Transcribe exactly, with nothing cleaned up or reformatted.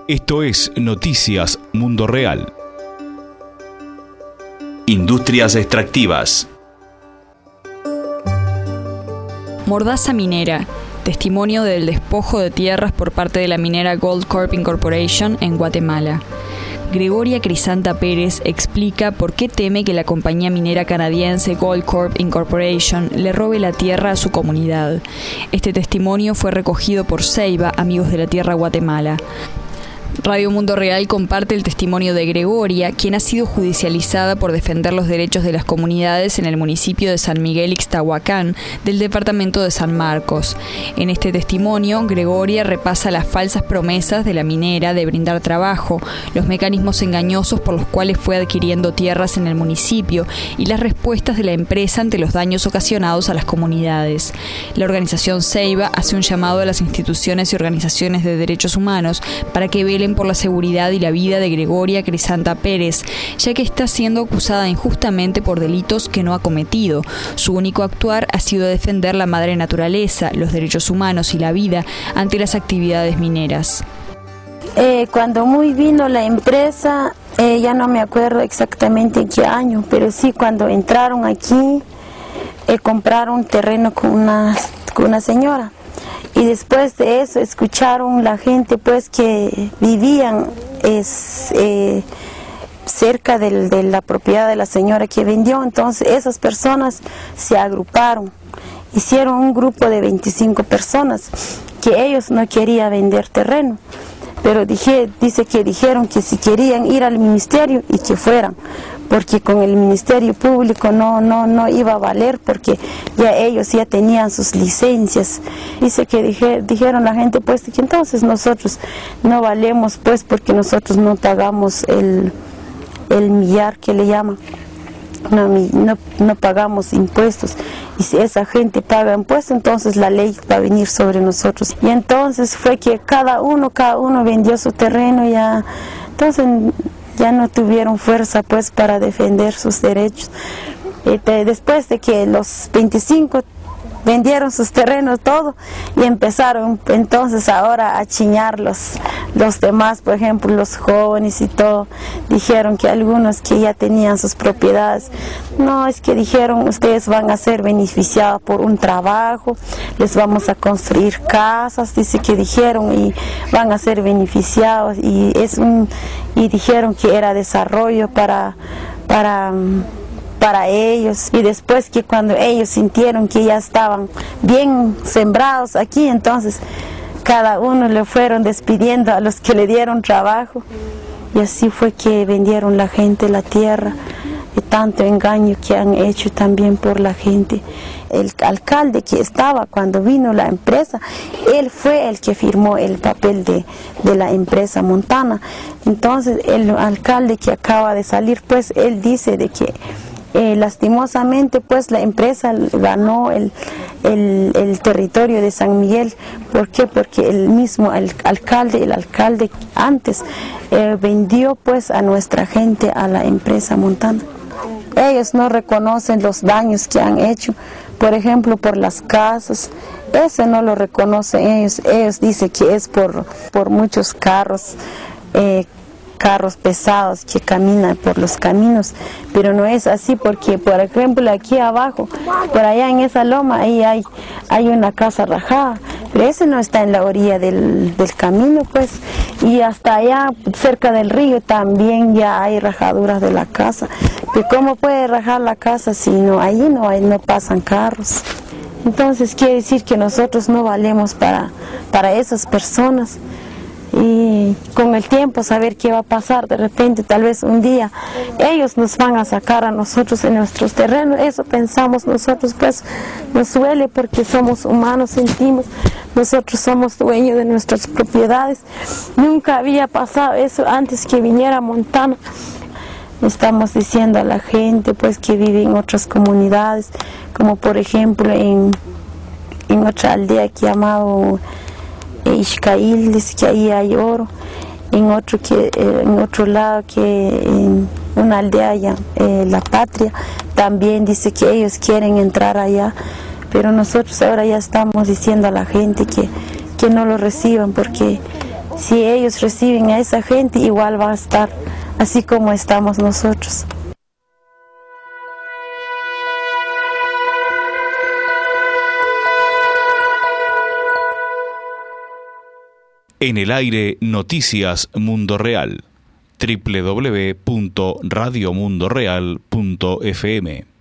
Esto es Noticias Mundo Real. Industrias extractivas. Mordaza minera. Testimonio del despojo de tierras por parte de la minera Goldcorp Incorporation en Guatemala. Gregoria Crisanta Pérez explica por qué teme que la compañía minera canadiense Goldcorp Incorporation le robe la tierra a su comunidad. Este testimonio fue recogido por Ceiba, Amigos de la Tierra Guatemala. Radio Mundo Real comparte el testimonio de Gregoria, quien ha sido judicializada por defender los derechos de las comunidades en el municipio de San Miguel Ixtahuacán, del departamento de San Marcos. En este testimonio, Gregoria repasa las falsas promesas de la minera de brindar trabajo, los mecanismos engañosos por los cuales fue adquiriendo tierras en el municipio y las respuestas de la empresa ante los daños ocasionados a las comunidades. La organización Ceiba hace un llamado a las instituciones y organizaciones de derechos humanos para que velen por la seguridad y la vida de Gregoria Crisanta Pérez, ya que está siendo acusada injustamente por delitos que no ha cometido. Su único actuar ha sido defender la madre naturaleza, los derechos humanos y la vida ante las actividades mineras. Eh, cuando muy vino la empresa, eh, ya no me acuerdo exactamente en qué año, pero sí cuando entraron aquí, eh, compraron terreno con una, con una señora. Y después de eso escucharon la gente pues que vivían es, eh, cerca del, de la propiedad de la señora que vendió. Entonces esas personas se agruparon, hicieron un grupo de veinticinco personas que ellos no querían vender terreno. Pero dije, dice que dijeron que si querían ir al ministerio y que fueran, porque con el Ministerio Público no, no, no iba a valer, porque ya ellos ya tenían sus licencias. Dice que dije, dijeron la gente pues que entonces nosotros no valemos pues porque nosotros no pagamos el, el millar que le llaman. No, no, no pagamos impuestos, y si esa gente paga impuestos, entonces la ley va a venir sobre nosotros. Y entonces fue que cada uno, cada uno vendió su terreno, ya, entonces ya no tuvieron fuerza pues para defender sus derechos. Este, después de que los veinticinco vendieron sus terrenos todo y empezaron entonces ahora a chiñar los, los demás, por ejemplo los jóvenes y todo, dijeron que algunos que ya tenían sus propiedades, no, es que dijeron ustedes van a ser beneficiados por un trabajo, les vamos a construir casas, dice que dijeron, y van a ser beneficiados, y es un, y dijeron que era desarrollo para, para para ellos. Y después que cuando ellos sintieron que ya estaban bien sembrados aquí, entonces cada uno le fueron despidiendo a los que le dieron trabajo, y así fue que vendieron la gente la tierra, y tanto engaño que han hecho también por la gente. El alcalde que estaba cuando vino la empresa, él fue el que firmó el papel de, de la empresa Montana. Entonces el alcalde que acaba de salir, pues él dice de que Eh, lastimosamente pues la empresa ganó el, el, el territorio de San Miguel. ¿Por qué? Porque el mismo el alcalde, el alcalde antes eh, vendió pues a nuestra gente a la empresa Montana. Ellos no reconocen los daños que han hecho, por ejemplo por las casas, eso no lo reconocen ellos. Ellos dicen que es por, por muchos carros, eh, carros pesados que caminan por los caminos, pero no es así, porque por ejemplo aquí abajo, por allá en esa loma, ahí hay, hay una casa rajada, pero ese no está en la orilla del, del camino pues, y hasta allá cerca del río también ya hay rajaduras de la casa. ¿Y cómo puede rajar la casa si no, allí no, hay, no pasan carros? Entonces quiere decir que nosotros no valemos para, para esas personas. Y con el tiempo saber qué va a pasar, de repente tal vez un día ellos nos van a sacar a nosotros en nuestros terrenos. Eso pensamos nosotros, pues nos duele porque somos humanos, sentimos, nosotros somos dueños de nuestras propiedades. Nunca había pasado eso antes que viniera Montana. Estamos diciendo a la gente pues que vive en otras comunidades, como por ejemplo en, en otra aldea que llamado Ixcail, dice que ahí hay oro, en otro, que, eh, en otro lado que en una aldea allá, eh, La Patria, también dice que ellos quieren entrar allá, pero nosotros ahora ya estamos diciendo a la gente que, que no lo reciban porque si ellos reciben a esa gente, igual va a estar así como estamos nosotros. En el aire, Noticias Mundo Real. doble u doble u doble u punto radio mundo real punto f m